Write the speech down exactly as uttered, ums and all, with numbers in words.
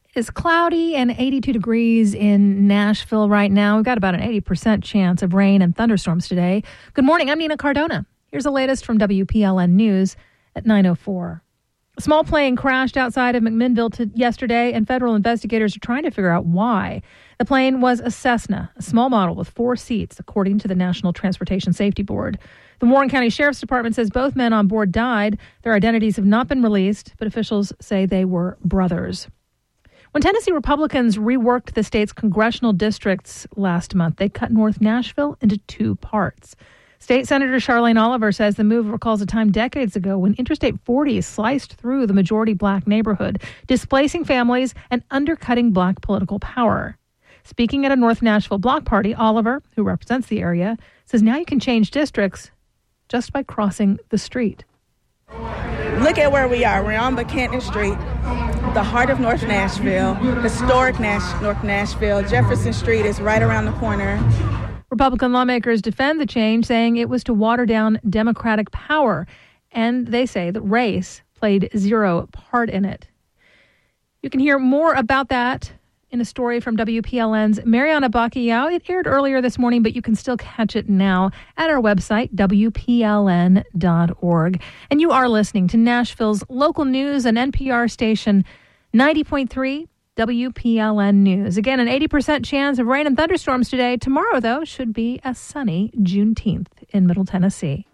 It's cloudy and eighty-two degrees in Nashville right now. We've got about an eighty percent chance of rain and thunderstorms today. Good morning. I'm Nina Cardona. Here's the latest from W P L N News at nine oh four. A small plane crashed outside of McMinnville to yesterday, and federal investigators are trying to figure out why. The plane was a Cessna, a small model with four seats, according to the National Transportation Safety Board. The Warren County Sheriff's Department says both men on board died. Their identities have not been released, but officials say they were brothers. When Tennessee Republicans reworked the state's congressional districts last month, they cut North Nashville into two parts. State Senator Charlene Oliver says the move recalls a time decades ago when Interstate forty sliced through the majority black neighborhood, displacing families and undercutting black political power. Speaking at a North Nashville block party, Oliver, who represents the area, says now you can change districts just by crossing the street. Look at where we are. We're on Buchanan Street, the heart of North Nashville, historic Nash- North Nashville. Jefferson Street is right around the corner. Republican lawmakers defend the change, saying it was to water down Democratic power, and they say that race played zero part in it. You can hear more about that in a story from W P L N's Mariana Bacchiao. It aired earlier this morning, but you can still catch it now at our website, W P L N dot org. And you are listening to Nashville's local news and N P R station ninety point three W P L N News. Again, an eighty percent chance of rain and thunderstorms today. Tomorrow, though, should be a sunny Juneteenth in Middle Tennessee.